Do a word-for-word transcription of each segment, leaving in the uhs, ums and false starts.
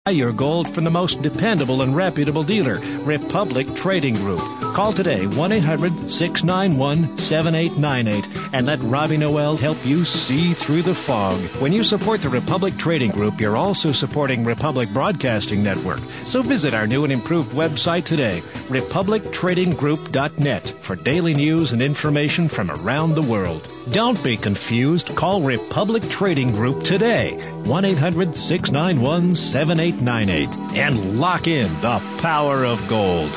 Buy your gold from the most dependable and reputable dealer, Republic Trading Group. Call today, one eight hundred six nine one seven eight nine eight, and let Robbie Noel help you see through the fog. When you support the Republic Trading Group, you're also supporting Republic Broadcasting Network. So visit our new and improved website today, republic trading group dot net, for daily news and information from around the world. Don't be confused. Call Republic Trading Group today, one eight hundred six nine one seven eight nine eight, and lock in the power of gold.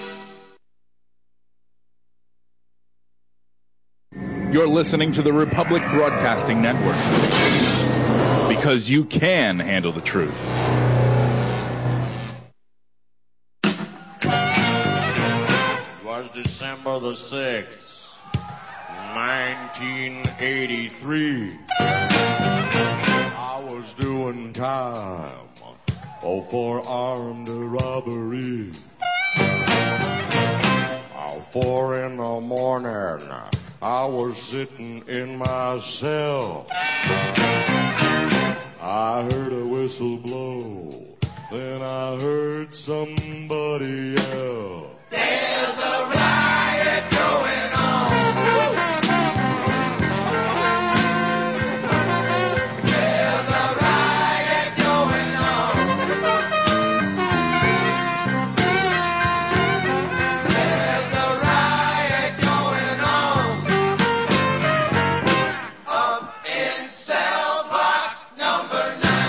You're listening to the Republic Broadcasting Network, because you can handle the truth. It was December the sixth, nineteen eighty-three. I was doing time oh, for armed robbery. Oh, four in the morning, I was sitting in my cell. I heard a whistle blow, then I heard somebody yell. There's a riot going on. There's a riot going on. There's a riot going on up in cell block number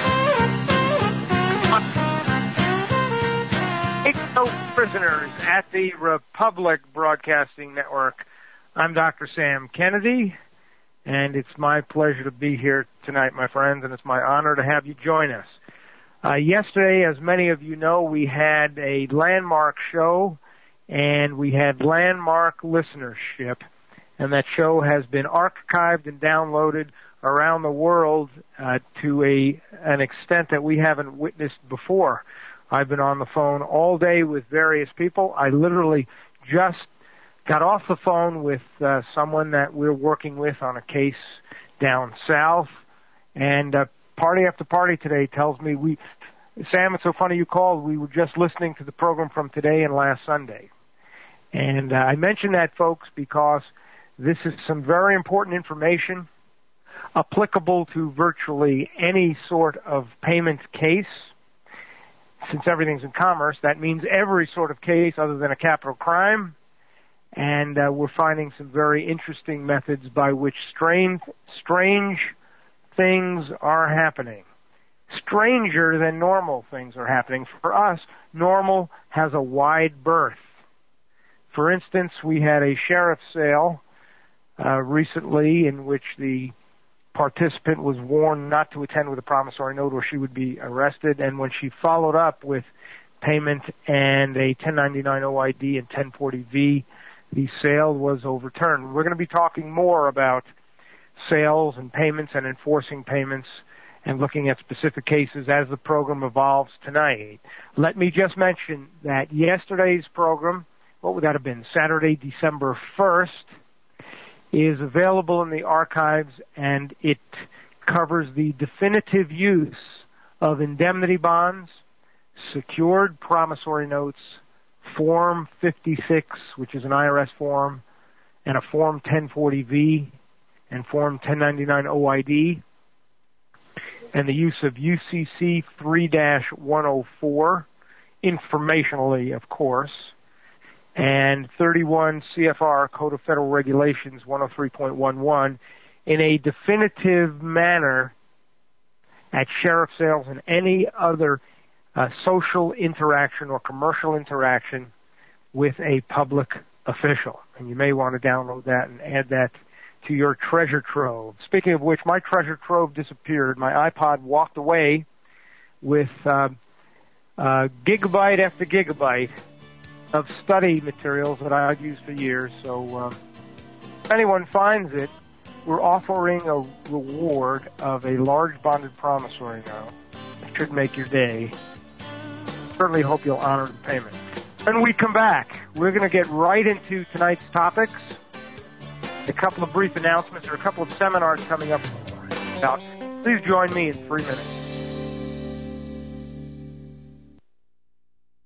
nine. Eight prisoners at the Republic Broadcasting Network. I'm Doctor Sam Kennedy, and it's my pleasure to be here tonight, my friends, and it's my honor to have you join us. Uh, yesterday, as many of you know, we had a landmark show, and we had landmark listenership, and that show has been archived and downloaded around the world uh, to a an extent that we haven't witnessed before. I've been on the phone all day with various people. I literally just got off the phone with uh, someone that we're working with on a case down south, and uh, party after party today tells me, we, Sam, it's so funny you called. We were just listening to the program from today and last Sunday. And uh, I mention that, folks, because this is some very important information applicable to virtually any sort of payment case. Since everything's in commerce, that means every sort of case other than a capital crime. And uh, we're finding some very interesting methods by which strange, strange things are happening. Stranger than normal things are happening. For us, normal has a wide berth. For instance, we had a sheriff's sale uh, recently in which the participant was warned not to attend with a promissory note or she would be arrested, and when she followed up with payment and a ten ninety-nine O I D and ten forty V, the sale was overturned. We're going to be talking more about sales and payments and enforcing payments and looking at specific cases as the program evolves tonight. Let me just mention that yesterday's program, what would that have been, Saturday, December first, is available in the archives, and it covers the definitive use of indemnity bonds, secured promissory notes, Form fifty-six, which is an I R S form, and a Form ten forty V, and Form ten ninety-nine O I D, and the use of U C C three dash one oh four, informationally, of course, and thirty-one C F R, Code of Federal Regulations one oh three point one one, in a definitive manner at sheriff sales and any other uh, social interaction or commercial interaction with a public official. And you may want to download that and add that to your treasure trove. Speaking of which, my treasure trove disappeared. My iPod walked away with uh, uh, gigabyte after gigabyte of study materials that I've used for years. So uh, if anyone finds it, we're offering a reward of a large bonded promissory note. It should make your day. Certainly hope you'll honor the payment. When we come back, we're going to get right into tonight's topics. A couple of brief announcements, or a couple of seminars coming up. Please join me in three minutes.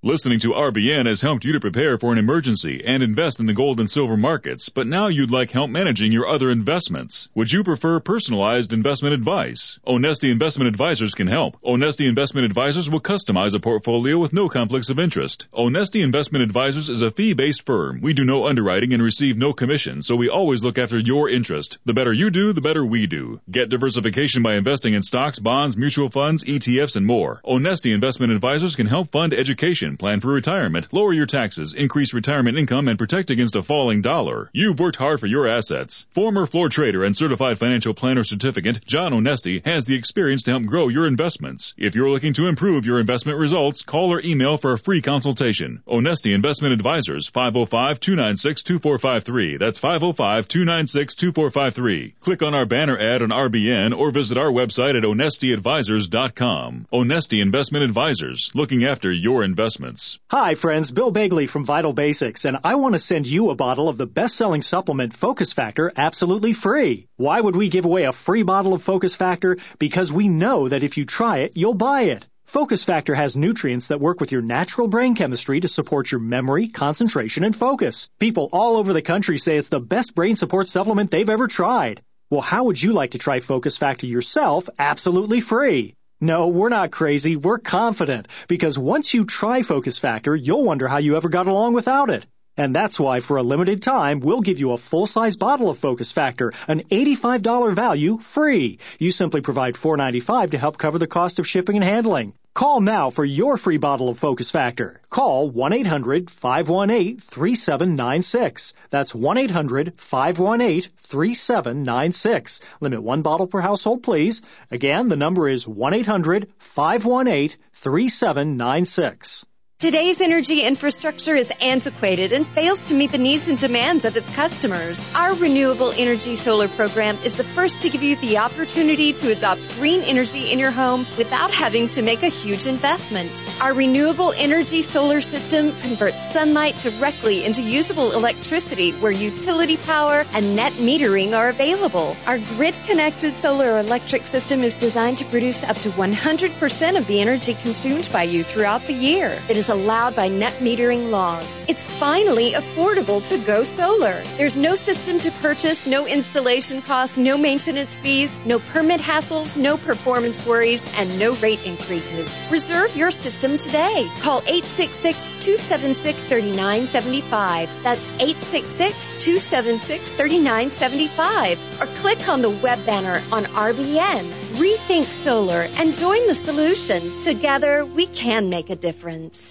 Listening to R B N has helped you to prepare for an emergency and invest in the gold and silver markets, but now you'd like help managing your other investments. Would you prefer personalized investment advice? Onesti Investment Advisors can help. Onesti Investment Advisors will customize a portfolio with no conflicts of interest. Onesti Investment Advisors is a fee-based firm. We do no underwriting and receive no commission, so we always look after your interest. The better you do, the better we do. Get diversification by investing in stocks, bonds, mutual funds, E T Fs, and more. Onesti Investment Advisors can help fund education, plan for retirement, lower your taxes, increase retirement income, and protect against a falling dollar. You've worked hard for your assets. Former floor trader and certified financial planner certificate, John Onesti, has the experience to help grow your investments. If you're looking to improve your investment results, call or email for a free consultation. Onesti Investment Advisors, five oh five, two nine six, two four five three. That's five oh five, two nine six, two four five three. Click on our banner ad on R B N or visit our website at onesti advisors dot com. Onesti Investment Advisors, looking after your investments. Hi friends, Bill Bagley from Vital Basics, and I want to send you a bottle of the best-selling supplement Focus Factor absolutely free. Why would we give away a free bottle of Focus Factor? Because we know that if you try it, you'll buy it. Focus Factor has nutrients that work with your natural brain chemistry to support your memory, concentration, and focus. People all over the country say it's the best brain support supplement they've ever tried. Well, how would you like to try Focus Factor yourself absolutely free? No, we're not crazy. We're confident. Because once you try Focus Factor, you'll wonder how you ever got along without it. And that's why, for a limited time, we'll give you a full-size bottle of Focus Factor, an eighty-five dollars value, free. You simply provide four dollars and ninety-five cents to help cover the cost of shipping and handling. Call now for your free bottle of Focus Factor. Call one eight hundred, five one eight, three seven nine six. That's one eight hundred, five one eight, three seven nine six. Limit one bottle per household, please. Again, the number is one eight hundred, five one eight, three seven nine six. Today's energy infrastructure is antiquated and fails to meet the needs and demands of its customers. Our Renewable Energy Solar program is the first to give you the opportunity to adopt green energy in your home without having to make a huge investment. Our Renewable Energy Solar system converts sunlight directly into usable electricity where utility power and net metering are available. Our grid-connected solar electric system is designed to produce up to one hundred percent of the energy consumed by you throughout the year. It is allowed by net metering laws. It's finally affordable to go solar. There's no system to purchase, no installation costs, no maintenance fees, no permit hassles, no performance worries, and no rate increases. Reserve your system today. Call eight six six, two seven six, three nine seven five. That's eight six six, two seven six, three nine seven five. Or click on the web banner on R B N. Rethink solar and join the solution. Together, we can make a difference.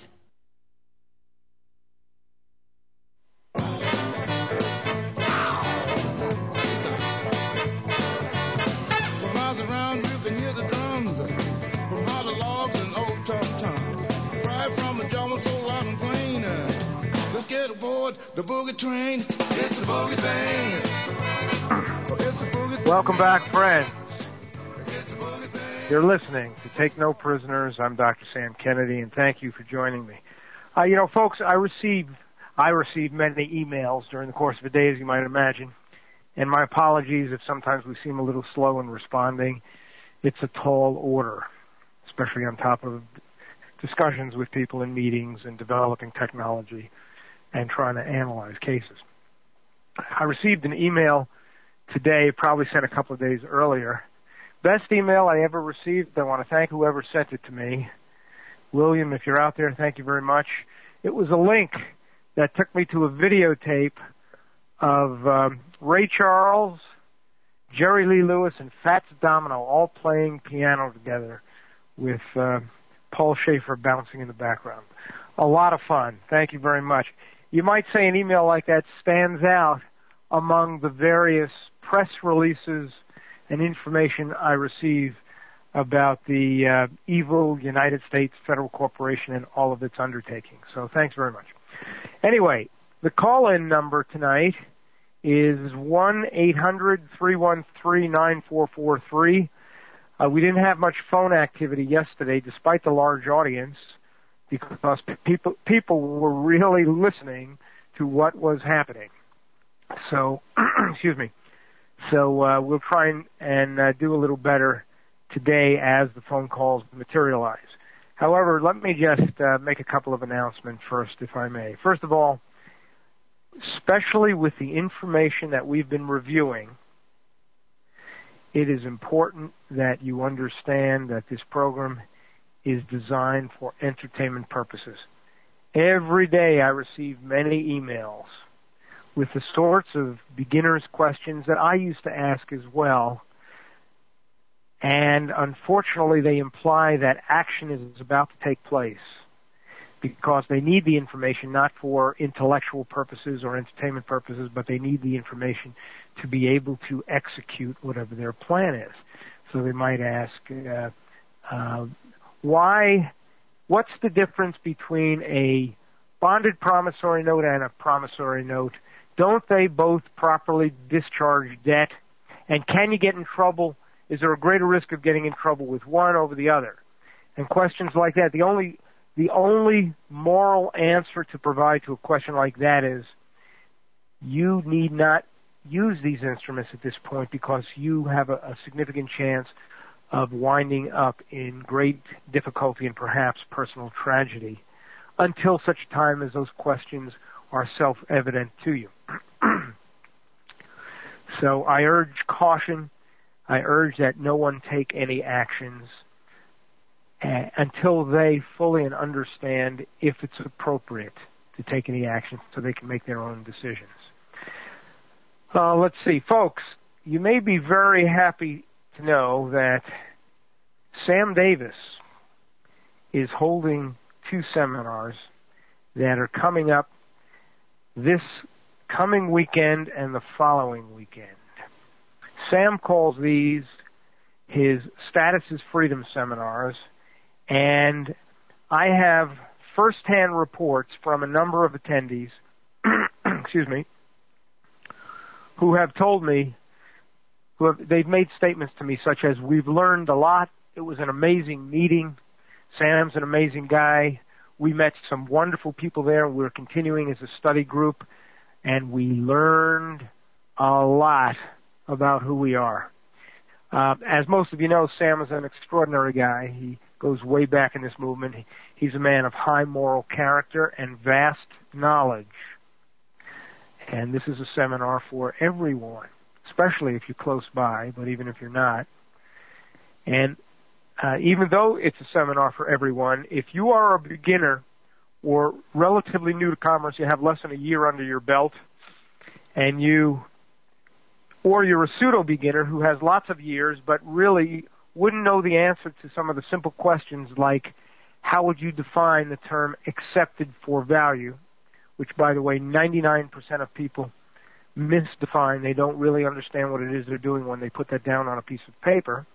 The boogie train, it's a boogie thing. It's a boogie thing. Welcome back, friends. You're listening to Take No Prisoners. I'm Doctor Sam Kennedy, and thank you for joining me. Uh, you know, folks, I receive I receive many emails during the course of a day, as you might imagine, and my apologies if sometimes we seem a little slow in responding. It's a tall order, especially on top of discussions with people in meetings and developing technology and trying to analyze cases. I received an email today, probably sent a couple of days earlier. Best email I ever received. I want to thank whoever sent it to me. William, if you're out there, thank you very much. It was a link that took me to a videotape of um, Ray Charles, Jerry Lee Lewis, and Fats Domino all playing piano together with uh, Paul Schaefer bouncing in the background. A lot of fun. Thank you very much. You might say an email like that stands out among the various press releases and information I receive about the uh, evil United States Federal Corporation and all of its undertakings. So thanks very much. Anyway, the call-in number tonight is one eight hundred, three one three, nine four four three. Uh, we didn't have much phone activity yesterday, despite the large audience, because people people were really listening to what was happening. So, excuse me. So uh, we'll try and, and uh, do a little better today as the phone calls materialize. However, let me just uh, make a couple of announcements first, if I may. First of all, especially with the information that we've been reviewing, it is important that you understand that this program is designed for entertainment purposes. Every day I receive many emails with the sorts of beginner's questions that I used to ask as well. And unfortunately, they imply that action is about to take place because they need the information not for intellectual purposes or entertainment purposes, but they need the information to be able to execute whatever their plan is. So they might ask, uh, uh, why, what's the difference between a bonded promissory note and a promissory note? Don't they both properly discharge debt? And can you get in trouble? Is there a greater risk of getting in trouble with one over the other? And questions like that. The only the only moral answer to provide to a question like that is you need not use these instruments at this point because you have a, a significant chance of winding up in great difficulty and perhaps personal tragedy until such time as those questions are self-evident to you. So I urge caution. I urge that no one take any actions uh, until they fully and understand if it's appropriate to take any action so they can make their own decisions. Uh, let's see. Folks, you may be very happy to know that Sam Davis is holding two seminars that are coming up this coming weekend and the following weekend. Sam calls these his Status is Freedom seminars, and I have first-hand reports from a number of attendees, excuse me, who have told me, who have, they've made statements to me such as, we've learned a lot, it was an amazing meeting, Sam's an amazing guy, we met some wonderful people there, we're continuing as a study group, and we learned a lot about who we are. Uh, as most of you know, Sam is an extraordinary guy. He goes way back in this movement. He, he's a man of high moral character and vast knowledge. And this is a seminar for everyone, especially if you're close by, but even if you're not. And uh, even though it's a seminar for everyone, if you are a beginner or relatively new to commerce, you have less than a year under your belt, and you or you're a pseudo-beginner who has lots of years but really wouldn't know the answer to some of the simple questions like, how would you define the term accepted for value, which, by the way, ninety-nine percent of people misdefine. They don't really understand what it is they're doing when they put that down on a piece of paper.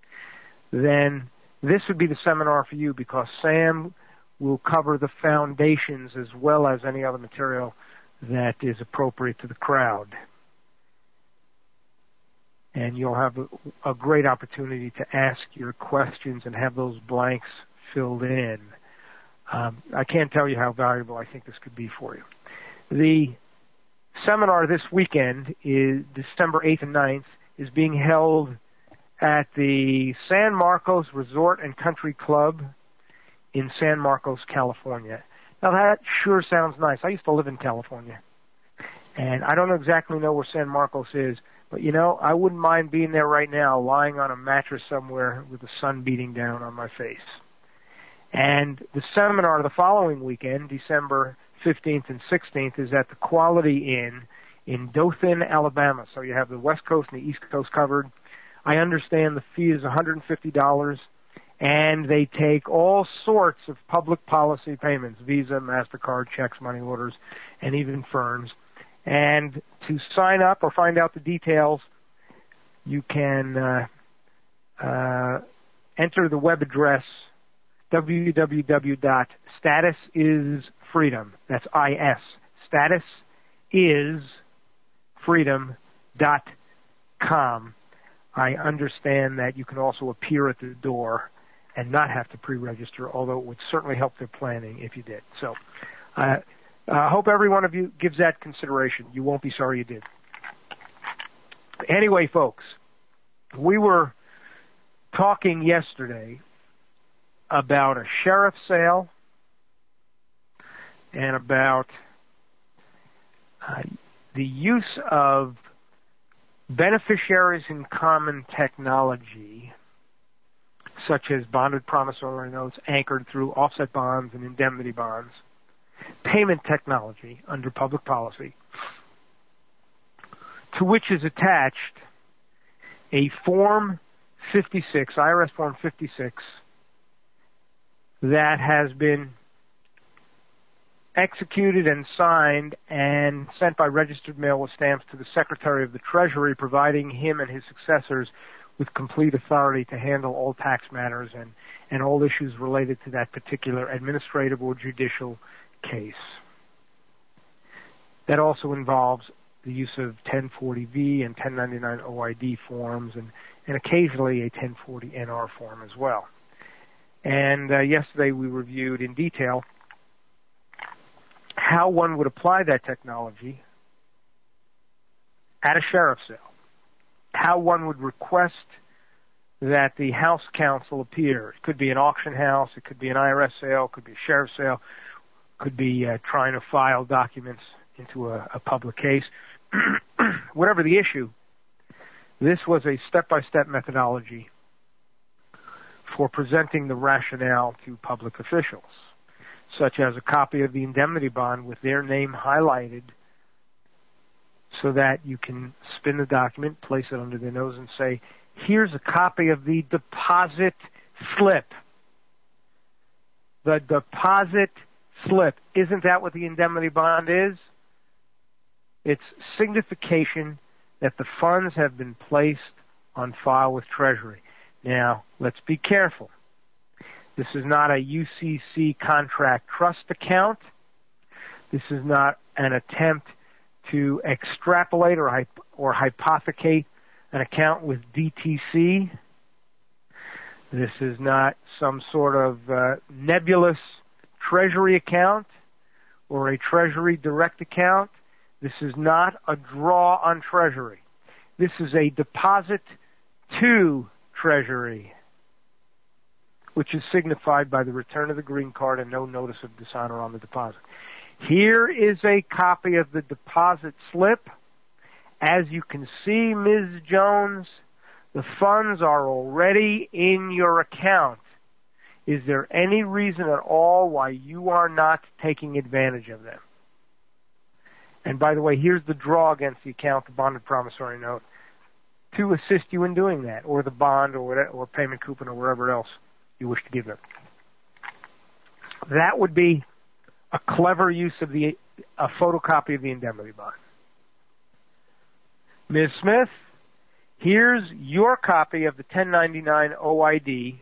Then this would be the seminar for you because Sam will cover the foundations as well as any other material that is appropriate to the crowd. And you'll have a, a great opportunity to ask your questions and have those blanks filled in. Um, I can't tell you how valuable I think this could be for you. The seminar this weekend is December eighth and ninth, is being held at the San Marcos Resort and Country Club in San Marcos, California. Now that sure sounds nice. I used to live in California. And I don't exactly know where San Marcos is, but you know, I wouldn't mind being there right now, lying on a mattress somewhere with the sun beating down on my face. And the seminar the following weekend, December fifteenth and sixteenth, is at the Quality Inn in Dothan, Alabama. So you have the West Coast and the East Coast covered. I understand the fee is one hundred fifty dollars, and they take all sorts of public policy payments, Visa, MasterCard, checks, money orders, and even firms. And to sign up or find out the details, you can uh, uh, enter the web address w w w dot status is freedom. That's I S. status is freedom dot com. I understand that you can also appear at the door and not have to pre-register, although it would certainly help their planning if you did. So I uh, hope every one of you gives that consideration. You won't be sorry you did. Anyway, folks, we were talking yesterday about a sheriff's sale and about uh, the use of beneficiaries in common technology, such as bonded promissory notes anchored through offset bonds and indemnity bonds, payment technology under public policy, to which is attached a Form fifty-six, I R S Form fifty-six, that has been executed and signed and sent by registered mail with stamps to the Secretary of the Treasury, providing him and his successors with complete authority to handle all tax matters and, and all issues related to that particular administrative or judicial case. That also involves the use of ten forty V and ten ninety-nine O I D forms and, and occasionally a ten forty N R form as well. And uh, yesterday we reviewed in detail how one would apply that technology at a sheriff's sale, how one would request that the house counsel appear. It could be an auction house, it could be an I R S sale, it could be a sheriff's sale, it could be uh, trying to file documents into a, a public case. Whatever the issue, this was a step-by-step methodology for presenting the rationale to public officials, such as a copy of the indemnity bond with their name highlighted so that you can spin the document, place it under their nose, and say, here's a copy of the deposit slip. The deposit slip. Isn't that what the indemnity bond is? It's signification that the funds have been placed on file with Treasury. Now, let's be careful. This is not a U C C contract trust account. This is not an attempt to extrapolate or, hyp- or hypothecate an account with D T C. This is not some sort of uh, nebulous Treasury account or a Treasury direct account. This is not a draw on Treasury. This is a deposit to Treasury, which is signified by the return of the green card and no notice of dishonor on the deposit. Here is a copy of the deposit slip. As you can see, Miz Jones, the funds are already in your account. Is there any reason at all why you are not taking advantage of them? And by the way, here's the draw against the account, the bonded promissory note, to assist you in doing that, or the bond, or whatever, or payment coupon, or wherever else you wish to give them. That would be a clever use of the a photocopy of the indemnity bond. Miz Smith, here's your copy of the ten ninety-nine O I D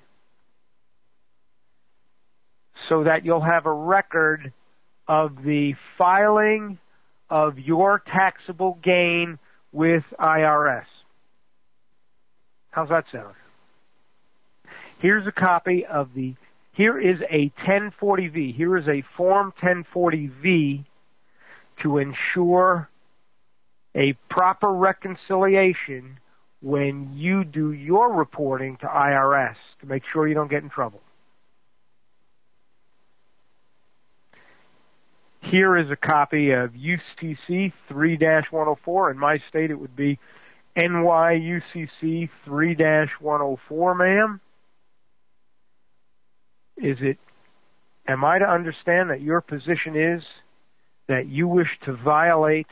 so that you'll have a record of the filing of your taxable gain with I R S. How's that sound? Here's a copy of the, here is a ten forty V. Here is a Form ten forty V to ensure a proper reconciliation when you do your reporting to I R S to make sure you don't get in trouble. Here is a copy of U C C three dash one oh four. In my state, it would be N Y U C C three dash one oh four, ma'am. Is it, am I to understand that your position is that you wish to violate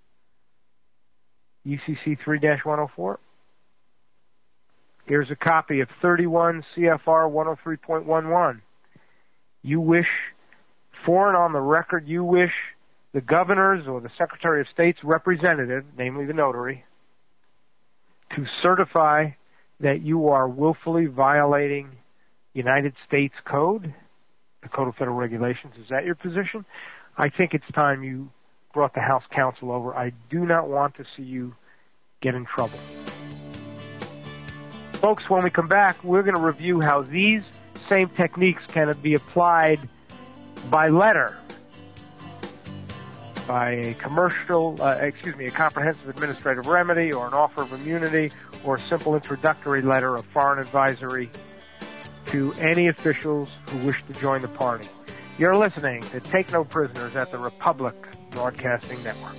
U C C three dash one oh four? Here's a copy of thirty-one C F R one oh three point eleven. You wish, for and on the record, you wish the governor's or the Secretary of State's representative, namely the notary, to certify that you are willfully violating United States Code, the Code of Federal Regulations. Is that your position? I think it's time you brought the House Counsel over. I do not want to see you get in trouble. Folks, when we come back, we're going to review how these same techniques can be applied by letter, by a commercial, uh, excuse me, a comprehensive administrative remedy or an offer of immunity or a simple introductory letter of foreign advisory to any officials who wish to join the party. You're listening to Take No Prisoners at the Republic Broadcasting Network.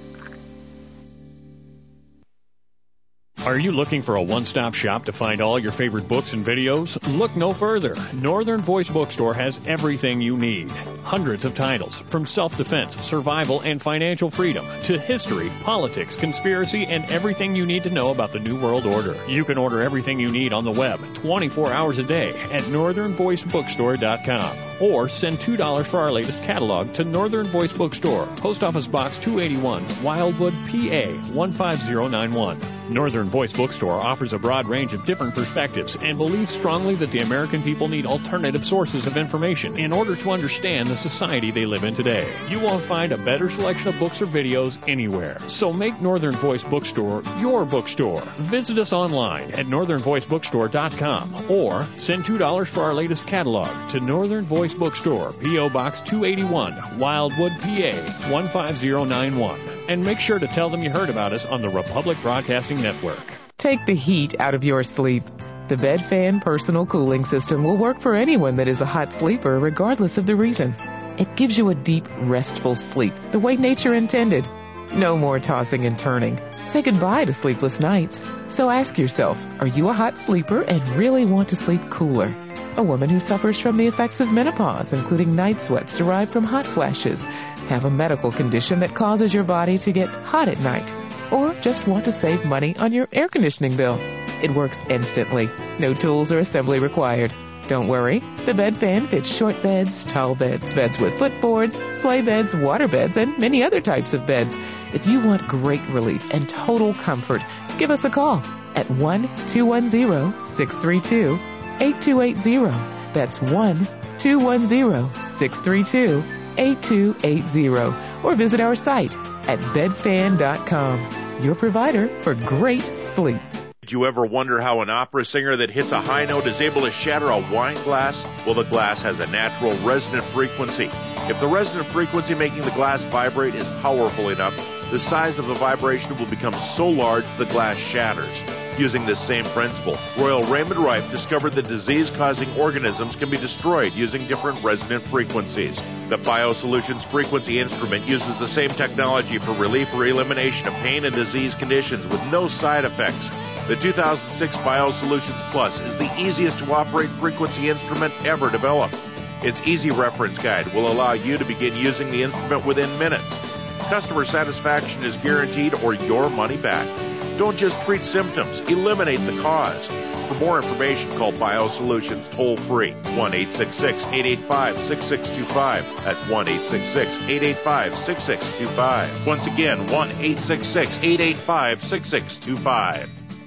Are you looking for a one-stop shop to find all your favorite books and videos? Look no further. Northern Voice Bookstore has everything you need. Hundreds of titles, from self-defense, survival, and financial freedom, to history, politics, conspiracy, and everything you need to know about the New World Order. You can order everything you need on the web twenty-four hours a day at northern voice bookstore dot com. Or send two dollars for our latest catalog to Northern Voice Bookstore, Post Office Box two eighty-one, Wildwood, P A one five zero nine one. Northern Voice Bookstore offers a broad range of different perspectives and believes strongly that the American people need alternative sources of information in order to understand the society they live in today. You won't find a better selection of books or videos anywhere. So make Northern Voice Bookstore your bookstore. Visit us online at northern voice bookstore dot com or send two dollars for our latest catalog to Northern Voice Bookstore, P O Box two eighty-one, Wildwood, P A one five zero nine one. And make sure to tell them you heard about us on the Republic Broadcasting Network. Take the heat out of your sleep. The BedFan Personal Cooling System will work for anyone that is a hot sleeper, regardless of the reason. It gives you a deep, restful sleep, the way nature intended. No more tossing and turning. Say goodbye to sleepless nights. So ask yourself, are you a hot sleeper and really want to sleep cooler? A woman who suffers from the effects of menopause, including night sweats derived from hot flashes, have a medical condition that causes your body to get hot at night, or just want to save money on your air conditioning bill. It works instantly. No tools or assembly required. Don't worry. The BedFan fits short beds, tall beds, beds with footboards, sleigh beds, water beds, and many other types of beds. If you want great relief and total comfort, give us a call at one two one zero, six three two, eight two eight zero. That's one two one zero, six three two, eight two eight zero. Or visit our site at bed fan dot com, your provider for great sleep. Did you ever wonder how an opera singer that hits a high note is able to shatter a wine glass? Well, the glass has a natural resonant frequency. If the resonant frequency making the glass vibrate is powerful enough, the size of the vibration will become so large the glass shatters. Using this same principle, Royal Raymond Rife discovered that disease-causing organisms can be destroyed using different resonant frequencies. The BioSolutions frequency instrument uses the same technology for relief or elimination of pain and disease conditions with no side effects. The two thousand six BioSolutions Plus is the easiest to operate frequency instrument ever developed. Its easy reference guide will allow you to begin using the instrument within minutes. Customer satisfaction is guaranteed or your money back. Don't just treat symptoms, eliminate the cause. For more information, call BioSolutions toll-free, one eight six six, eight eight five, six six two five. That's one eight six six, eight eight five, six six two five. Once again, one eight six six, eight eight five, six six two five.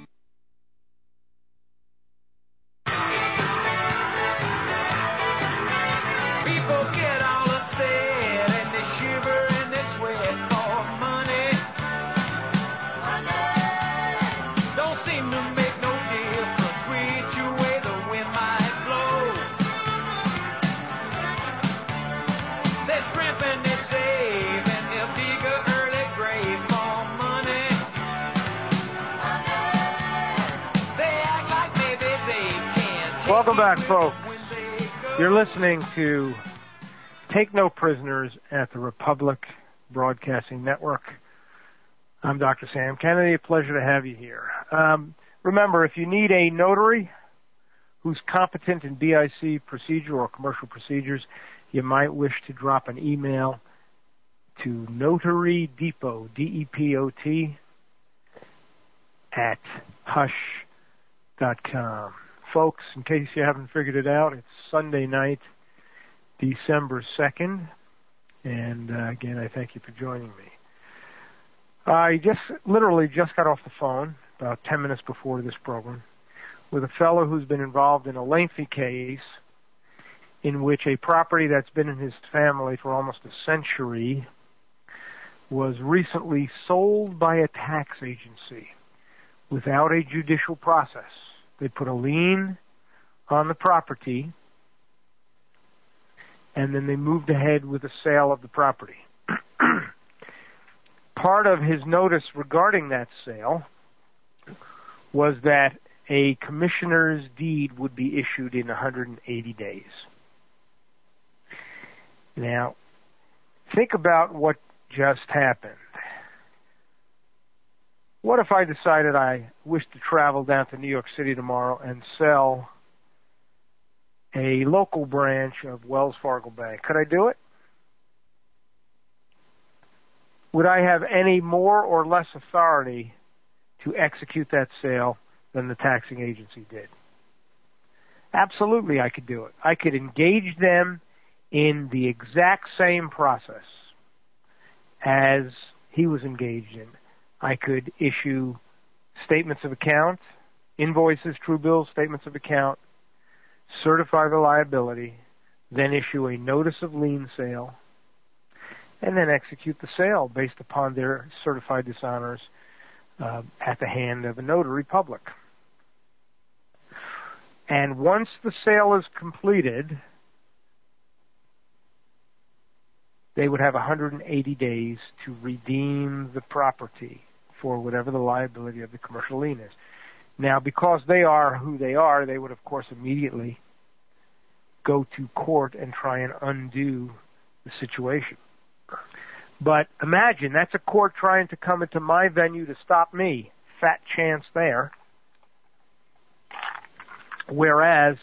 Welcome back, folks. You're listening to Take No Prisoners at the Republic Broadcasting Network. I'm Doctor Sam Kennedy. A pleasure to have you here. Um, remember, if you need a notary who's competent in B I C procedure or commercial procedures, you might wish to drop an email to Notary Depot, D E P O T, at hush dot com. Folks, in case you haven't figured it out, it's Sunday night, December second, and uh, again, I thank you for joining me. I just literally just got off the phone about ten minutes before this program with a fellow who's been involved in a lengthy case in which a property that's been in his family for almost a century was recently sold by a tax agency without a judicial process. They put a lien on the property, and then they moved ahead with the sale of the property. Part of his notice regarding that sale was that a commissioner's deed would be issued in one hundred eighty days. Now, think about what just happened. What if I decided I wished to travel down to New York City tomorrow and sell a local branch of Wells Fargo Bank? Could I do it? Would I have any more or less authority to execute that sale than the taxing agency did? Absolutely, I could do it. I could engage them in the exact same process as he was engaged in. I could issue statements of account, invoices, true bills, statements of account, certify the liability, then issue a notice of lien sale, and then execute the sale based upon their certified dishonors uh, at the hand of a notary public. And once the sale is completed, they would have one hundred eighty days to redeem the property for whatever the liability of the commercial lien is. Now, because they are who they are, they would, of course, immediately go to court and try and undo the situation. But imagine, that's a court trying to come into my venue to stop me. Fat chance there. Whereas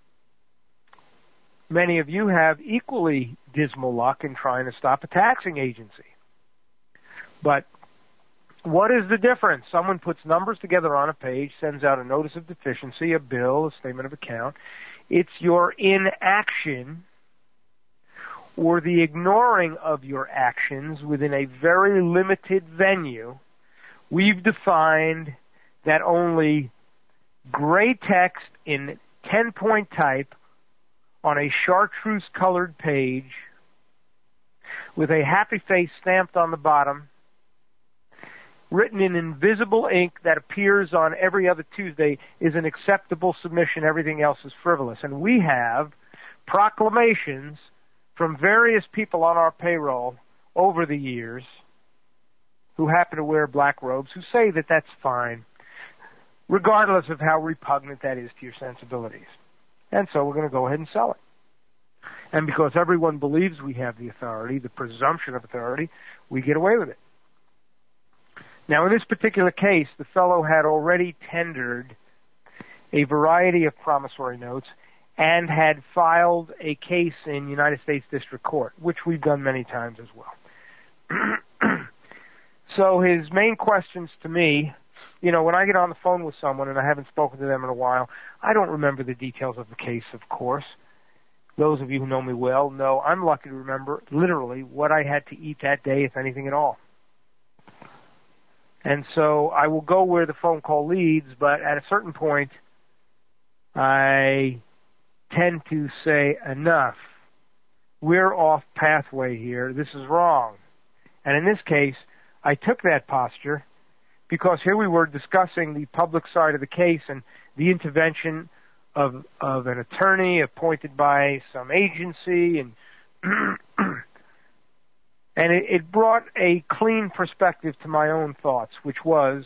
many of you have equally dismal luck in trying to stop a taxing agency. But what is the difference? Someone puts numbers together on a page, sends out a notice of deficiency, a bill, a statement of account. It's your inaction or the ignoring of your actions within a very limited venue. We've defined that only gray text in ten-point type on a chartreuse-colored page with a happy face stamped on the bottom, written in invisible ink that appears on every other Tuesday, is an acceptable submission. Everything else is frivolous. And we have proclamations from various people on our payroll over the years who happen to wear black robes who say that that's fine, regardless of how repugnant that is to your sensibilities. And so we're going to go ahead and sell it. And because everyone believes we have the authority, the presumption of authority, we get away with it. Now, in this particular case, the fellow had already tendered a variety of promissory notes and had filed a case in United States District Court, which we've done many times as well. So his main questions to me, you know, when I get on the phone with someone and I haven't spoken to them in a while, I don't remember the details of the case, of course. Those of you who know me well know I'm lucky to remember literally what I had to eat that day, if anything at all. And so I will go where the phone call leads, but at a certain point, I tend to say, enough. We're off pathway here. This is wrong. And in this case, I took that posture because here we were discussing the public side of the case and the intervention of of an attorney appointed by some agency, and and it, it brought a clean perspective to my own thoughts, which was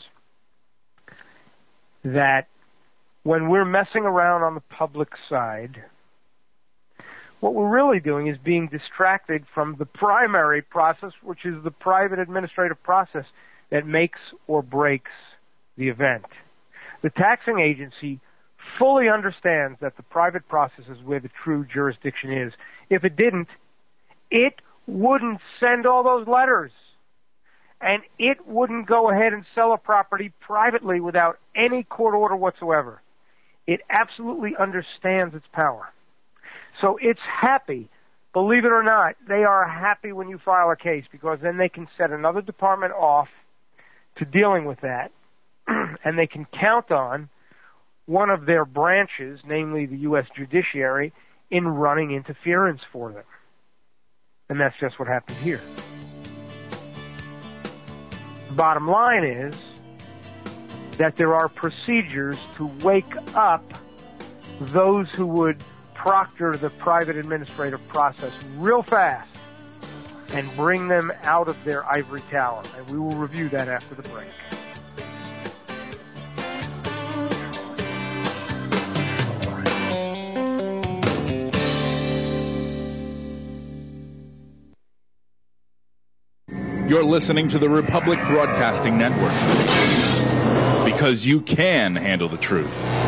that when we're messing around on the public side, what we're really doing is being distracted from the primary process, which is the private administrative process that makes or breaks the event. The taxing agency fully understands that the private process is where the true jurisdiction is. If it didn't, it wouldn't send all those letters. And it wouldn't go ahead and sell a property privately without any court order whatsoever. It absolutely understands its power. So it's happy. Believe it or not, they are happy when you file a case because then they can set another department off to dealing with that, and they can count on one of their branches, namely the U S judiciary, in running interference for them. And that's just what happened here. Bottom line is that there are procedures to wake up those who would proctor the private administrative process real fast and bring them out of their ivory tower. And we will review that after the break. You're listening to the Republic Broadcasting Network. Because you can handle the truth.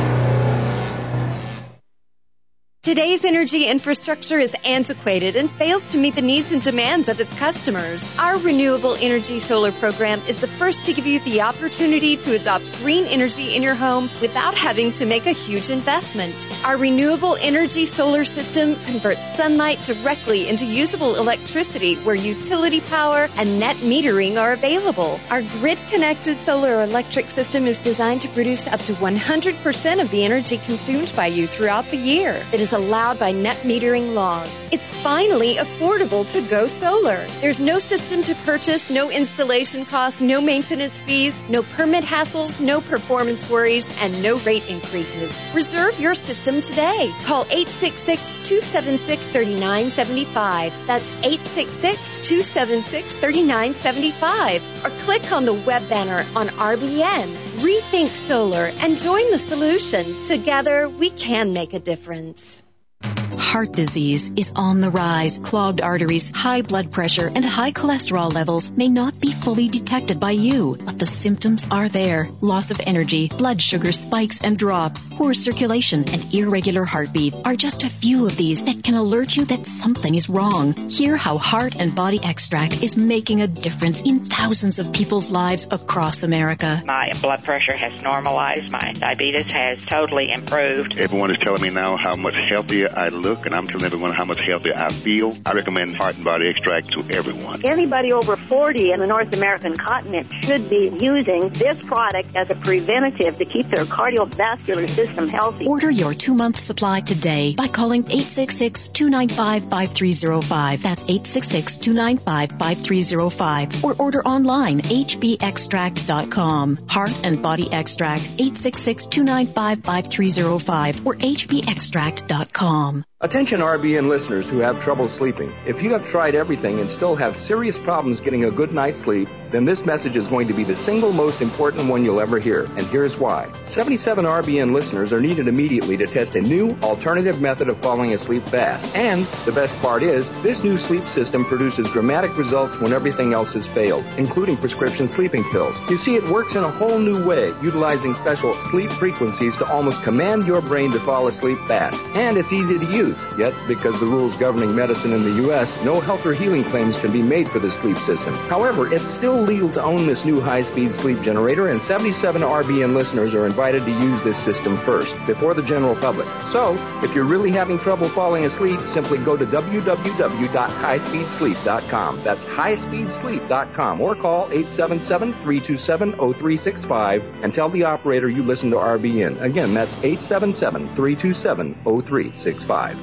Today's energy infrastructure is antiquated and fails to meet the needs and demands of its customers. Our Renewable Energy Solar program is the first to give you the opportunity to adopt green energy in your home without having to make a huge investment. Our Renewable Energy Solar system converts sunlight directly into usable electricity where utility power and net metering are available. Our grid-connected solar electric system is designed to produce up to one hundred percent of the energy consumed by you throughout the year. It is allowed by net metering laws. It's finally affordable to go solar. There's no system to purchase, no installation costs, no maintenance fees, no permit hassles, no performance worries, and no rate increases. Reserve your system today. Call eight six six, two seven six, three nine seven five. That's eight six six, two seven six, three nine seven five. Or click on the web banner on R B N. Rethink solar and join the solution. Together, we can make a difference. Heart disease is on the rise. Clogged arteries, high blood pressure, and high cholesterol levels may not be fully detected by you, but the symptoms are there. Loss of energy, blood sugar spikes and drops, poor circulation, and irregular heartbeat are just a few of these that can alert you that something is wrong. Hear how Heart and Body Extract is making a difference in thousands of people's lives across America. My blood pressure has normalized. My diabetes has totally improved. Everyone is telling me now how much healthier I look, and I'm telling everyone how much healthier I feel. I recommend Heart and Body Extract to everyone. Anybody over forty in the North American continent should be using this product as a preventative to keep their cardiovascular system healthy. Order your two-month supply today by calling eight six six, two nine five, five three zero five. That's eight six six, two nine five, five three zero five. Or order online, h b extract dot com. Heart and Body Extract, eight six six, two nine five, five three zero five or h b extract dot com. Attention R B N listeners who have trouble sleeping. If you have tried everything and still have serious problems getting a good night's sleep, then this message is going to be the single most important one you'll ever hear, and here's why. seventy-seven R B N listeners are needed immediately to test a new alternative method of falling asleep fast. And the best part is, this new sleep system produces dramatic results when everything else has failed, including prescription sleeping pills. You see, it works in a whole new way, utilizing special sleep frequencies to almost command your brain to fall asleep fast. And it's easy to use. Yet, because the rules governing medicine in the U S, no health or healing claims can be made for the sleep system. However, it's still legal to own this new high-speed sleep generator, and seventy-seven R B N listeners are invited to use this system first, before the general public. So, if you're really having trouble falling asleep, simply go to w w w dot high speed sleep dot com. That's high speed sleep dot com, or call eight seven seven, three two seven, zero three six five and tell the operator you listen to R B N. Again, that's eight seven seven, three two seven, zero three six five.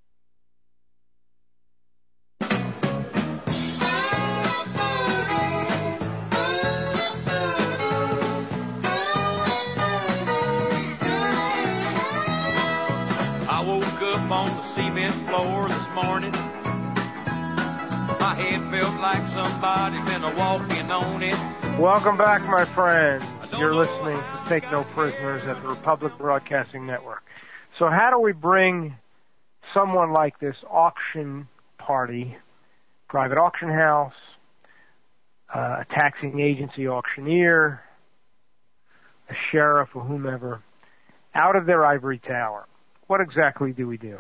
On the cement floor this morning, my head felt like somebody been a walking on it. Welcome back, my friends. You're listening to Take No Prisoners at the Republic Broadcasting Network. So how do we bring someone like this auction party, private auction house, uh, a taxing agency auctioneer, a sheriff or whomever, out of their ivory tower? What exactly do we do?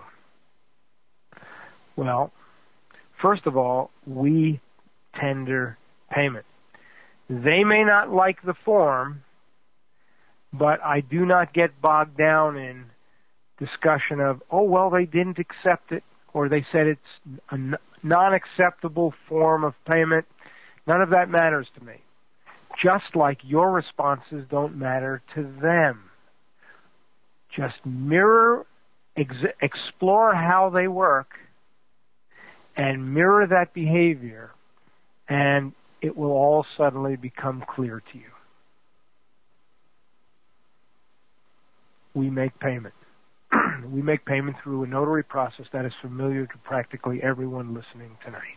Well, first of all, we tender payment. They may not like the form, but I do not get bogged down in discussion of, oh, well, they didn't accept it, or they said it's a non-acceptable form of payment. None of that matters to me. Just like your responses don't matter to them. Just mirror Ex- explore how they work and mirror that behavior, and it will all suddenly become clear to you. We make payment. We make payment through a notary process that is familiar to practically everyone listening tonight.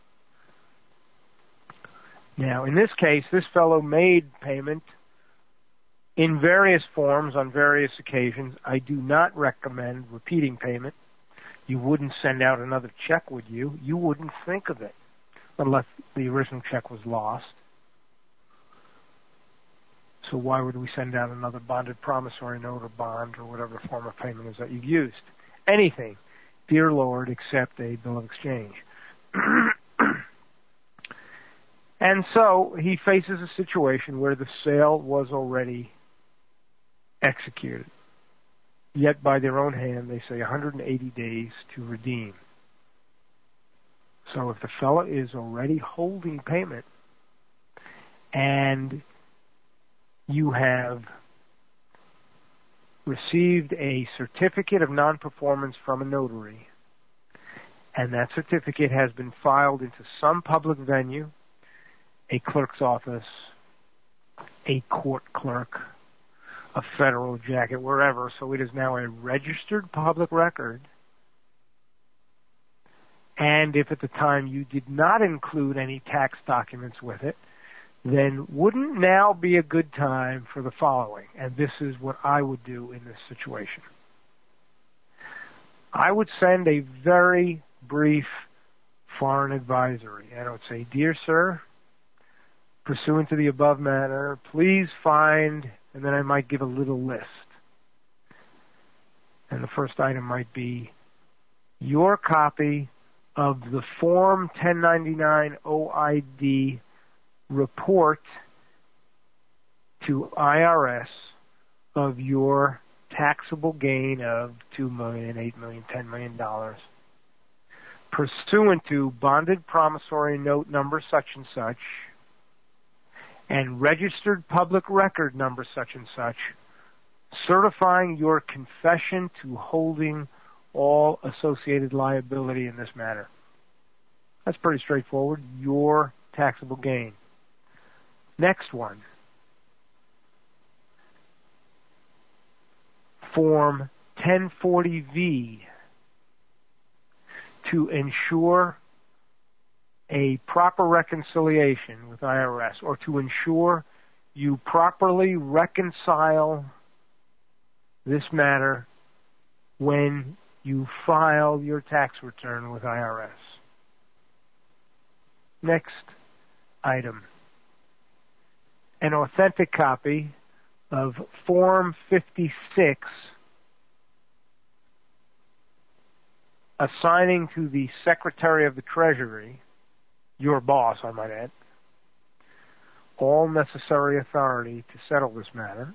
Now, in this case, this fellow made payment in various forms on various occasions. I do not recommend repeating payment. You wouldn't send out another check, would you? You wouldn't think of it. unless the original check was lost. So why would we send out another bonded promissory note or bond or whatever form of payment is that you've used? Anything, dear Lord, except a bill of exchange. And so he faces a situation where the sale was already executed. Yet by their own hand, they say one hundred eighty days to redeem. So if the fellow is already holding payment and you have received a certificate of non-performance from a notary, and that certificate has been filed into some public venue, a clerk's office, a court clerk, a federal jacket, wherever, so it is now a registered public record. And if at the time you did not include any tax documents with it, then wouldn't now be a good time for the following? And this is what I would do in this situation. I would send a very brief foreign advisory, and I would say, Dear Sir, pursuant to the above matter, please find, and then I might give a little list. And the first item might be your copy of the Form ten ninety-nine O I D report to I R S of your taxable gain of two million dollars, eight million dollars, ten million dollars, pursuant to bonded promissory note number such and such, and registered public record number such and such, certifying your confession to holding all associated liability in this matter. That's pretty straightforward. Your taxable gain. Next one. Form ten forty V to ensure a proper reconciliation with I R S, or to ensure you properly reconcile this matter when you file your tax return with I R S. Next item. An authentic copy of Form fifty-six assigning to the Secretary of the Treasury, your boss, I might add, all necessary authority to settle this matter.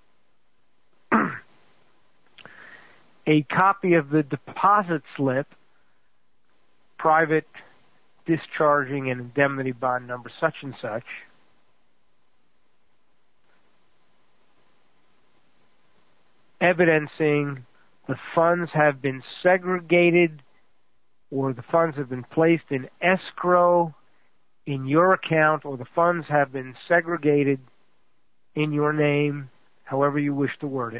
A copy of the deposit slip, private discharging and indemnity bond number such and such, evidencing the funds have been segregated or the funds have been placed in escrow in your account, or the funds have been segregated in your name, however you wish to word it,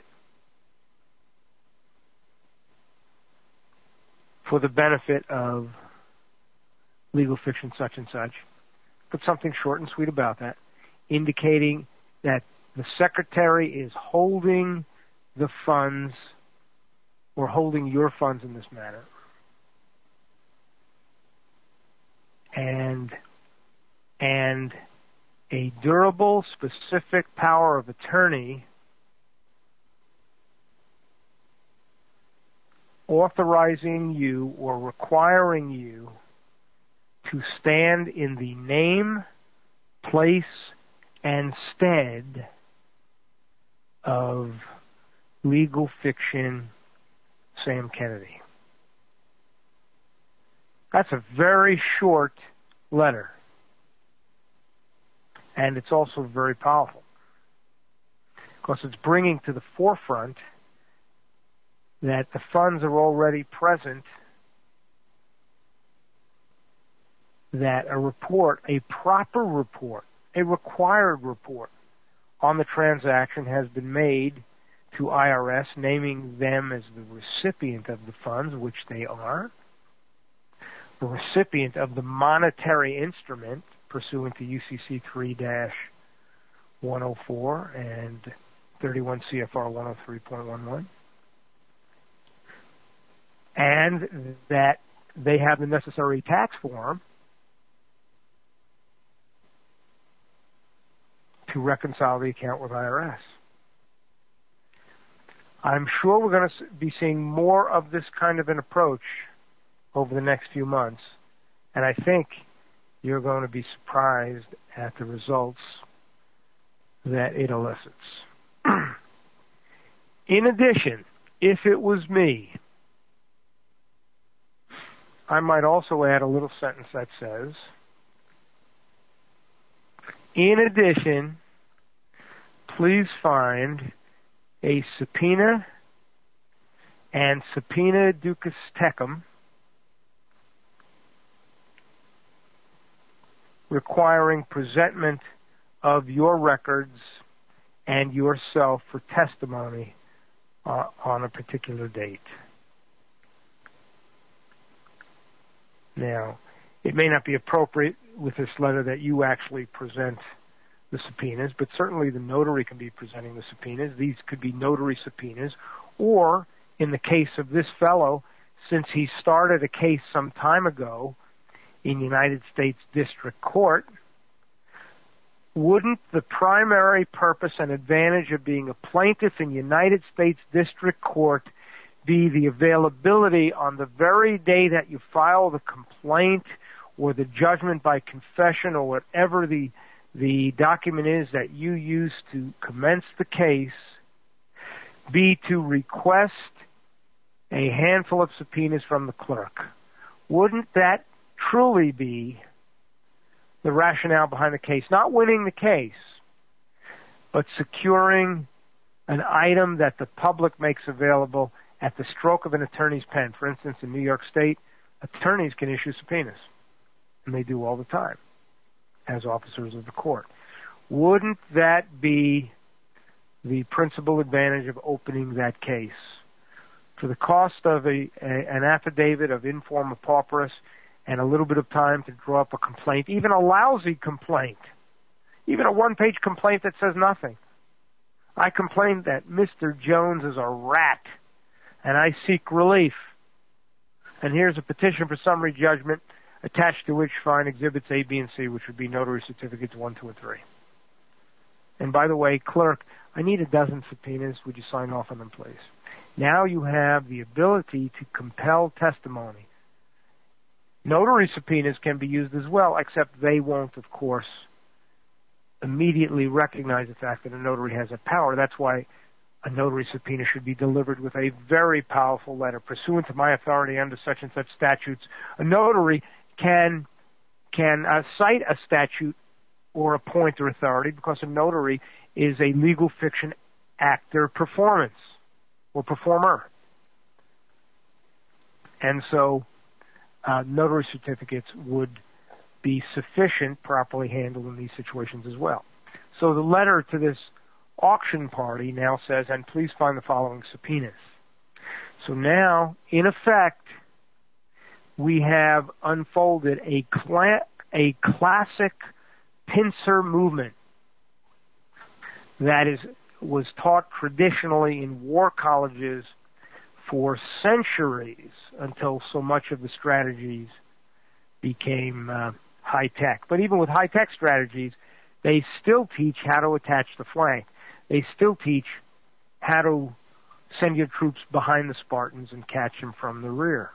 for the benefit of legal fiction such and such. Put something short and sweet about that, indicating that the Secretary is holding the funds or holding your funds in this matter. And and a durable, specific power of attorney authorizing you or requiring you to stand in the name, place, and stead of legal fiction Sam Kennedy. That's a very short letter. And it's also very powerful, because it's bringing to the forefront that the funds are already present, that a report, a proper report, a required report on the transaction has been made to I R S, naming them as the recipient of the funds, which they are, the recipient of the monetary instrument pursuant to U C C three dash one oh four and thirty-one C F R one oh three point one one, and that they have the necessary tax form to reconcile the account with I R S. I'm sure we're going to be seeing more of this kind of an approach over the next few months, and I think you're going to be surprised at the results that it elicits. In addition, if it was me, I might also add a little sentence that says, in addition, please find a subpoena and subpoena ducis tecum requiring presentment of your records and yourself for testimony uh, on a particular date. Now, it may not be appropriate with this letter that you actually present the subpoenas, but certainly the notary can be presenting the subpoenas. These could be notary subpoenas, or in the case of this fellow, since he started a case some time ago in United States District Court, wouldn't the primary purpose and advantage of being a plaintiff in United States District Court be the availability on the very day that you file the complaint or the judgment by confession or whatever the the document is that you use to commence the case, be to request a handful of subpoenas from the clerk? Wouldn't that truly be the rationale behind the case? Not winning the case, but securing an item that the public makes available at the stroke of an attorney's pen. For instance, in New York State, attorneys can issue subpoenas, and they do all the time as officers of the court. Wouldn't that be the principal advantage of opening that case? For the cost of a, a an affidavit of informa pauperis and a little bit of time to draw up a complaint, even a lousy complaint, even a one-page complaint that says nothing. I complained that Mister Jones is a rat, and I seek relief. And here's a petition for summary judgment, attached to which find exhibits A, B, and C, which would be notary certificates one, two, and three. And by the way, clerk, I need a dozen subpoenas. Would you sign off on them, please? Now you have the ability to compel testimony. Notary subpoenas can be used as well, except they won't, of course, immediately recognize the fact that a notary has a power. That's why a notary subpoena should be delivered with a very powerful letter. Pursuant to my authority under such and such statutes, a notary can can uh, cite a statute or appoint their authority, because a notary is a legal fiction actor performance or performer. And so uh, notary certificates would be sufficient, properly handled in these situations as well. So the letter to this auction party now says, and please find the following subpoenas. So now, in effect, we have unfolded a cla- a classic pincer movement that is was taught traditionally in war colleges for centuries until so much of the strategies became uh, high-tech. But even with high-tech strategies, they still teach how to attach the flank. They still teach how to send your troops behind the Spartans and catch them from the rear.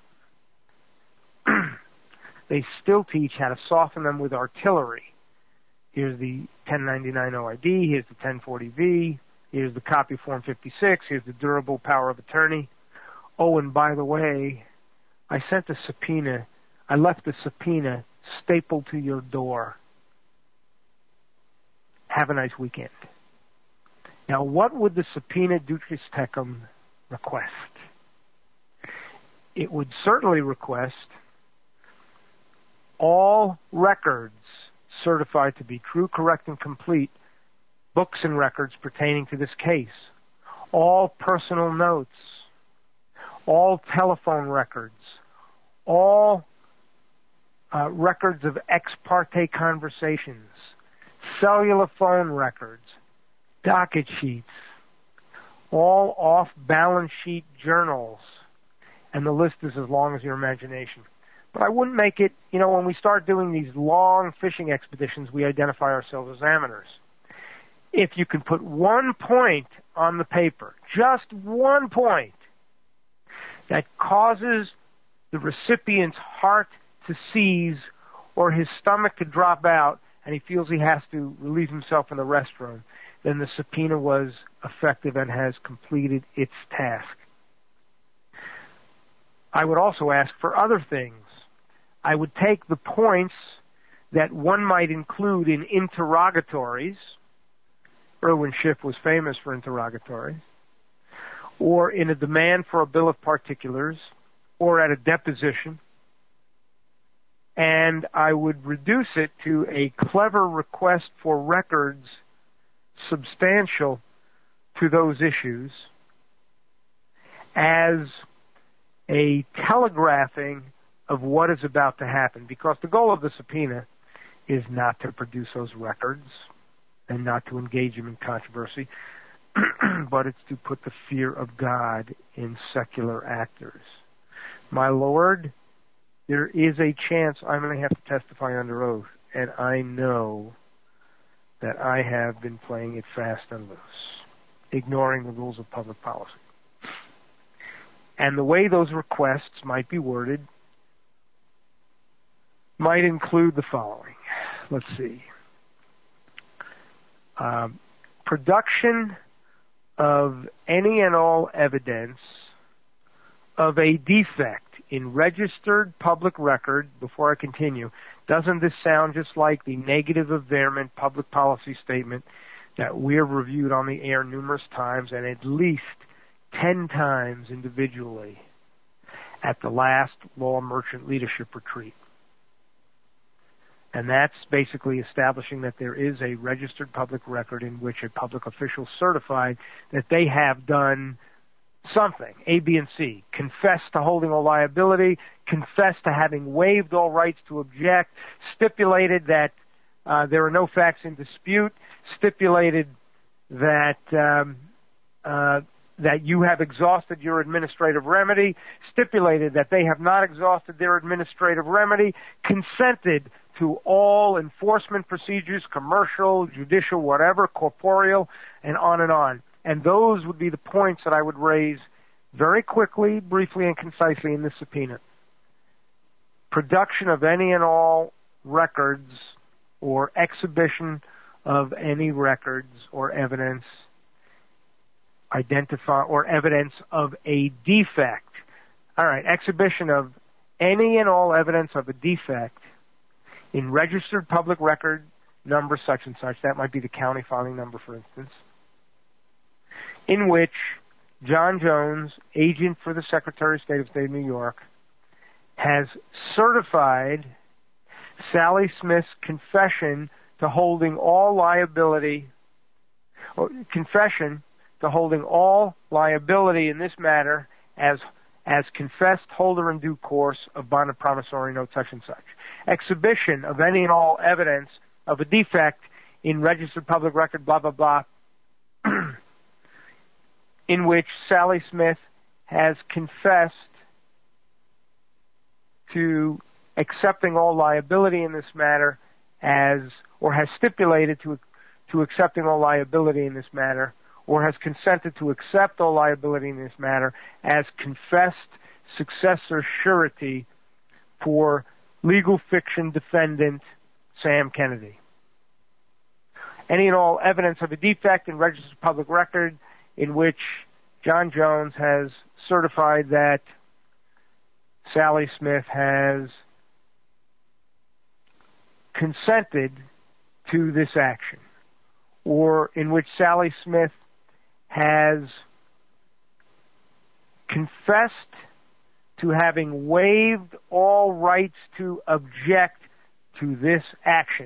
They still teach how to soften them with artillery. Here's the ten ninety-nine O I D, here's the ten forty V, here's the copy form fifty-six, here's the durable power of attorney. Oh, and by the way, I sent a subpoena, I left a subpoena stapled to your door. Have a nice weekend. Now, what would the subpoena ducis tecum request? It would certainly request all records certified to be true, correct, and complete, books and records pertaining to this case, all personal notes, all telephone records, all uh, records of ex parte conversations, cellular phone records, docket sheets, all off-balance sheet journals, and the list is as long as your imagination. But I wouldn't make it, you know, when we start doing these long fishing expeditions, we identify ourselves as amateurs. if you can put one point on the paper, just one point, that causes the recipient's heart to seize or his stomach to drop out and he feels he has to relieve himself in the restroom, then the subpoena was effective and has completed its task. I would also ask for other things. I would take the points that one might include in interrogatories. Irwin Schiff was famous for interrogatories. Or in a demand for a bill of particulars, or at a deposition. And I would reduce it to a clever request for records substantial to those issues as a telegraphing of what is about to happen, because the goal of the subpoena is not to produce those records and not to engage him in controversy, but it's to put the fear of God in secular actors. My Lord, there is a chance I'm going to have to testify under oath, and I know that I have been playing it fast and loose, ignoring the rules of public policy. And the way those requests might be worded might include the following. Let's see. Um, production of any and all evidence of a defect in registered public record, before I continue, doesn't this sound just like the negative of Veerman public policy statement that we have reviewed on the air numerous times and at least ten times individually at the last Law Merchant Leadership Retreat? And that's basically establishing that there is a registered public record in which a public official certified that they have done something, A, B, and C, confessed to holding all liability, confessed to having waived all rights to object, stipulated that uh, there are no facts in dispute, stipulated that um, uh, that you have exhausted your administrative remedy, stipulated that they have not exhausted their administrative remedy, consented to all enforcement procedures, commercial, judicial, whatever, corporeal, and on and on. And those would be the points that I would raise very quickly, briefly, and concisely in this subpoena. Production of any and all records or exhibition of any records or evidence identify or evidence of a defect. All right, exhibition of any and all evidence of a defect in registered public record number such and such, that might be the county filing number, for instance, in which John Jones, agent for the Secretary of State of State of New York, has certified Sally Smith's confession to holding all liability, or confession to holding all liability in this matter as as confessed holder in due course of bond and promissory note such and such. Exhibition of any and all evidence of a defect in registered public record, blah, blah, blah, in which Sally Smith has confessed to accepting all liability in this matter as, or has stipulated to to accepting all liability in this matter, or has consented to accept all liability in this matter as confessed successor surety for legal fiction defendant Sam Kennedy. Any and all evidence of a defect in registered public record in which John Jones has certified that Sally Smith has consented to this action, or in which Sally Smith has confessed to having waived all rights to object to this action.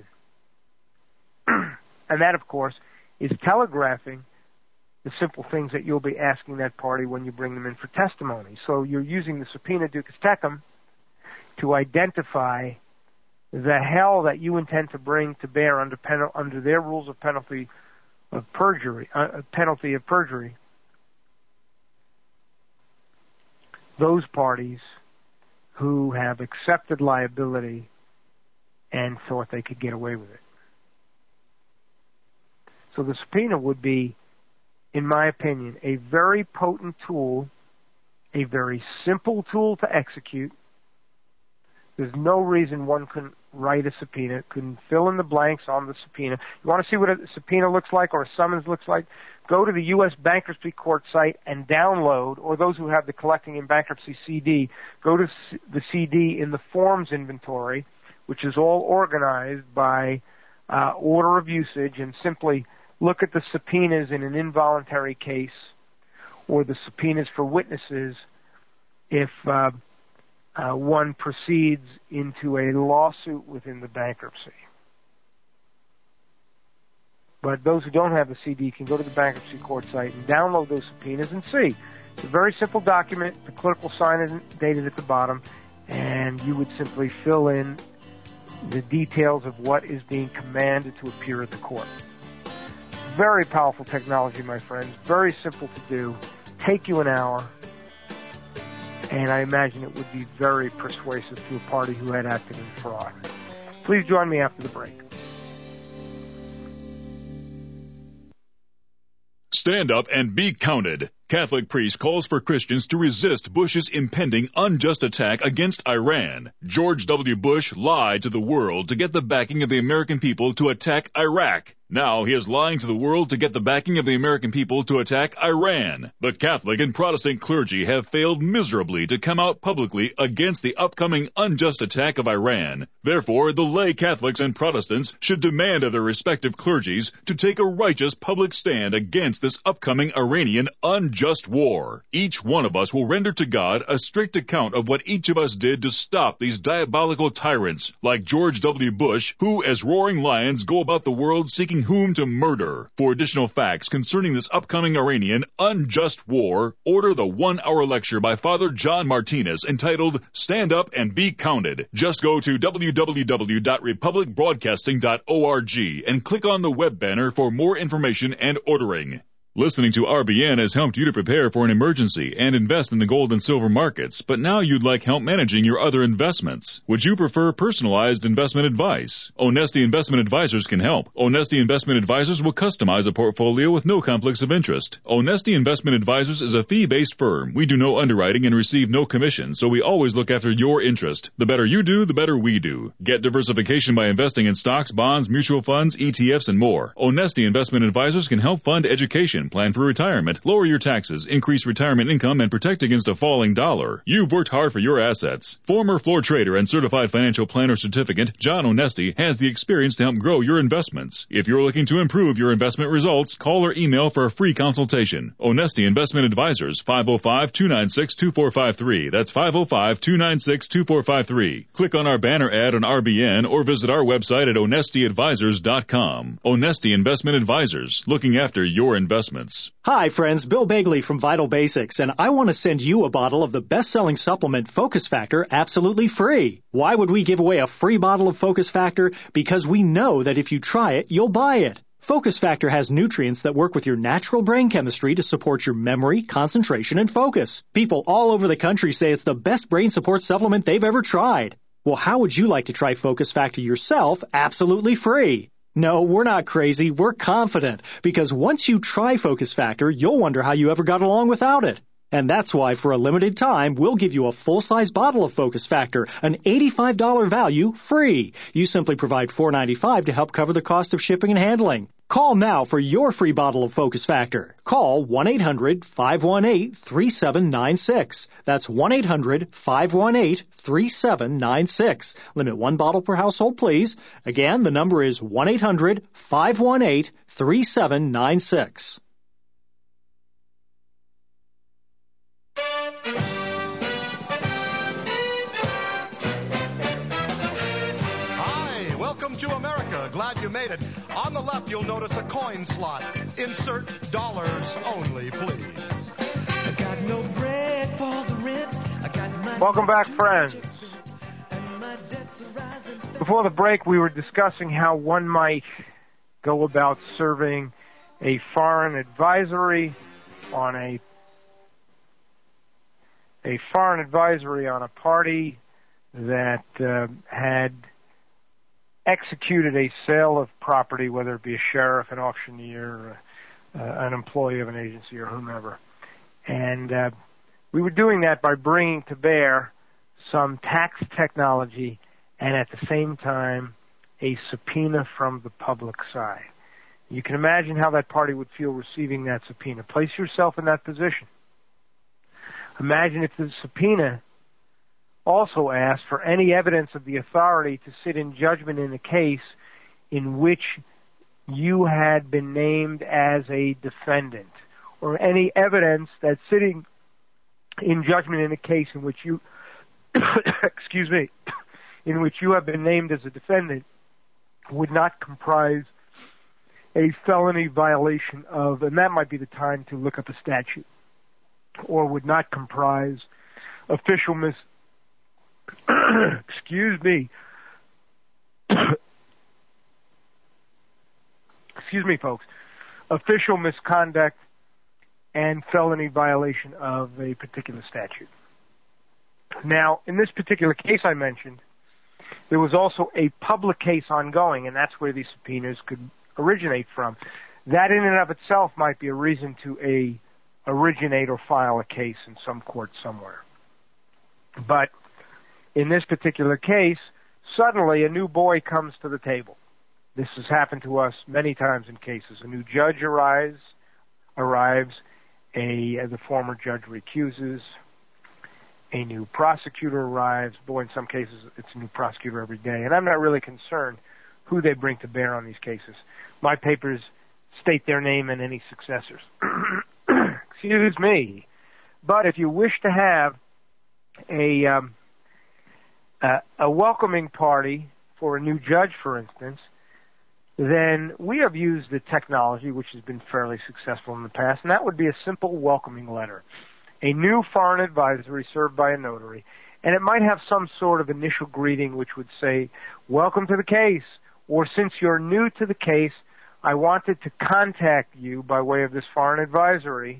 And that, of course, is telegraphing the simple things that you'll be asking that party when you bring them in for testimony. So you're using the subpoena ducis tecum to identify the hell that you intend to bring to bear under pen- under their rules of penalty of perjury, uh, penalty of perjury. Those parties who have accepted liability and thought they could get away with it. So the subpoena would be, in my opinion, a very potent tool, a very simple tool to execute. There's no reason one couldn't write a subpoena, couldn't fill in the blanks on the subpoena. You want to see what a subpoena looks like or a summons looks like? Go to the U S Bankruptcy Court site and download, or those who have the Collecting in Bankruptcy C D, go to the C D in the forms inventory, which is all organized by uh, order of usage, and simply look at the subpoenas in an involuntary case or the subpoenas for witnesses if uh, uh, one proceeds into a lawsuit within the bankruptcy. But those who don't have the C D can go to the bankruptcy court site and download those subpoenas and see. It's a very simple document. The clerk will sign it dated at the bottom, and you would simply fill in the details of what is being commanded to appear at the court. Very powerful technology, my friends. Very simple to do. Take you an hour. And I imagine it would be very persuasive to a party who had acted in fraud. Please join me after the break. Stand up and be counted. Catholic priest calls for Christians to resist Bush's impending unjust attack against Iran. George W. Bush lied to the world to get the backing of the American people to attack Iraq. Now he is lying to the world to get the backing of the American people to attack Iran. The Catholic and Protestant clergy have failed miserably to come out publicly against the upcoming unjust attack of Iran. Therefore, the lay Catholics and Protestants should demand of their respective clergies to take a righteous public stand against this upcoming Iranian unjust war. Each one of us will render to God a strict account of what each of us did to stop these diabolical tyrants like George W. Bush, who as roaring lions go about the world seeking whom to murder. For additional facts concerning this upcoming Iranian unjust war, order the one-hour lecture by Father John Martinez entitled Stand Up and Be Counted. Just go to w w w dot republic broadcasting dot org and click on the web banner for more information and ordering. Listening to R B N has helped you to prepare for an emergency and invest in the gold and silver markets, but now you'd like help managing your other investments. Would you prefer personalized investment advice? Onesti Investment Advisors can help. Onesti Investment Advisors will customize a portfolio with no conflicts of interest. Onesti Investment Advisors is a fee-based firm. We do no underwriting and receive no commission, so we always look after your interest. The better you do, the better we do. Get diversification by investing in stocks, bonds, mutual funds, E T Fs, and more. Onesti Investment Advisors can help fund education, plan for retirement, lower your taxes, increase retirement income, and protect against a falling dollar. You've worked hard for your assets. Former floor trader and certified financial planner certificate John Onesti has the experience to help grow your investments. If you're looking to improve your investment results, call or email for a free consultation. Onesti Investment Advisors, five oh five, two nine six, two four five three. That's five oh five, two nine six, two four five three. Click on our banner ad on R B N or visit our website at onesti advisors dot com. Onesti Investment Advisors, looking after your investments. Hi, friends. Bill Bagley from Vital Basics, and I want to send you a bottle of the best-selling supplement Focus Factor absolutely free. Why would we give away a free bottle of Focus Factor? Because we know that if you try it, you'll buy it. Focus Factor has nutrients that work with your natural brain chemistry to support your memory, concentration, and focus. People all over the country say it's the best brain support supplement they've ever tried. Well, how would you like to try Focus Factor yourself absolutely free? No, we're not crazy. We're confident. Because once you try Focus Factor, you'll wonder how you ever got along without it. And that's why, for a limited time, we'll give you a full-size bottle of Focus Factor, an eighty-five dollars value, free. You simply provide four dollars and ninety-five cents to help cover the cost of shipping and handling. Call now for your free bottle of Focus Factor. Call one eight hundred, five one eight, three seven nine six. That's one eight hundred, five one eight, three seven nine six. Limit one bottle per household, please. Again, the number is one eight hundred, five one eight, three seven nine six. To America. Glad you made it. On the left, you'll notice a coin slot. Insert dollars only, please. I got no bread for the rent. I got my Welcome back, friends. Before the break, we were discussing how one might go about serving a foreign advisory on a a foreign advisory on a party that uh, had executed a sale of property, whether it be a sheriff, an auctioneer, uh, an employee of an agency, or whomever. And uh, we were doing that by bringing to bear some tax technology and at the same time a subpoena from the public side. You can imagine how that party would feel receiving that subpoena. Place yourself in that position. Imagine if the subpoena also asked for any evidence of the authority to sit in judgment in a case in which you had been named as a defendant, or any evidence that sitting in judgment in a case in which you, excuse me, in which you have been named as a defendant would not comprise a felony violation of, and that might be the time to look up a statute, or would not comprise official mis, excuse me, excuse me, folks, official misconduct and felony violation of a particular statute. Now, in this particular case I mentioned, there was also a public case ongoing, and that's where these subpoenas could originate from. That in and of itself might be a reason to a originate or file a case in some court somewhere. But in this particular case, suddenly a new boy comes to the table. This has happened to us many times in cases. A new judge arrives, arrives, a the former judge recuses, a new prosecutor arrives. Boy, in some cases, it's a new prosecutor every day. And I'm not really concerned who they bring to bear on these cases. My papers state their name and any successors. Excuse me. But if you wish to have a, um, a a welcoming party for a new judge, for instance, then we have used the technology which has been fairly successful in the past, and that would be a simple welcoming letter. A new foreign advisory served by a notary, and it might have some sort of initial greeting which would say, "Welcome to the case," or "Since you're new to the case, I wanted to contact you by way of this foreign advisory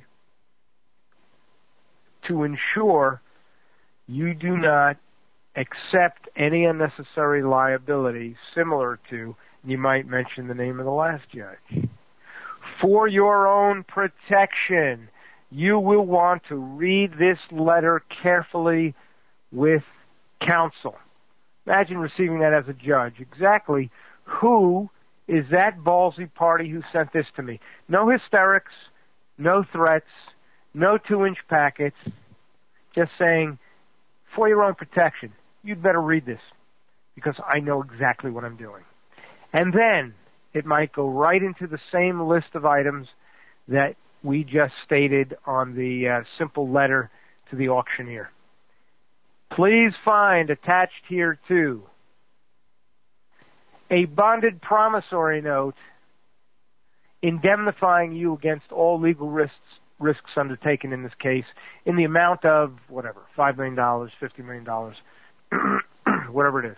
to ensure you do not accept any unnecessary liability similar to," you might mention the name of the last judge. "For your own protection, you will want to read this letter carefully with counsel." Imagine receiving that as a judge. Exactly who is that ballsy party who sent this to me? No hysterics, no threats, no two-inch packets, just saying, for your own protection, you'd better read this because I know exactly what I'm doing. And then it might go right into the same list of items that we just stated on the uh, simple letter to the auctioneer. Please find attached here too a bonded promissory note indemnifying you against all legal risks risks undertaken in this case in the amount of whatever, five million dollars, fifty million dollars, whatever it is.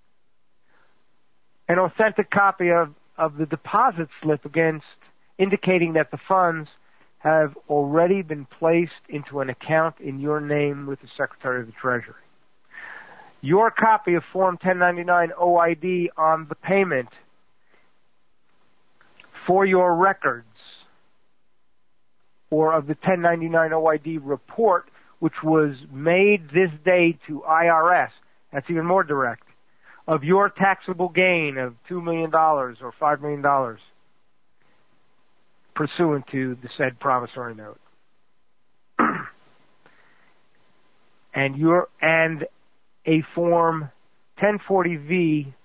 An authentic copy of, of the deposit slip against indicating that the funds have already been placed into an account in your name with the Secretary of the Treasury. Your copy of Form ten ninety-nine O I D on the payment for your records, or of the ten ninety-nine O I D report, which was made this day to I R S. That's even more direct. Of your taxable gain of two million dollars or five million dollars pursuant to the said promissory note. and your and a Form ten forty V